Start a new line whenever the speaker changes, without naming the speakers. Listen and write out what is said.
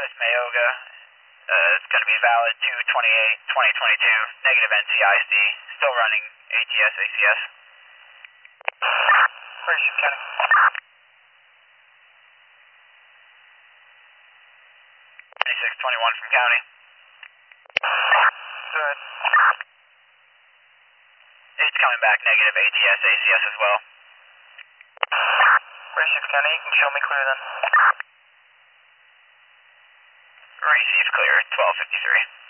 is Mayoga. It's going to be valid 2/28/2022, negative NCIC, still running ATS ACS.
Richard County.
2621 from County.
Good.
It's coming back negative ATS ACS as well.
Richard County, you can show me clear then.
Received clear, 1253.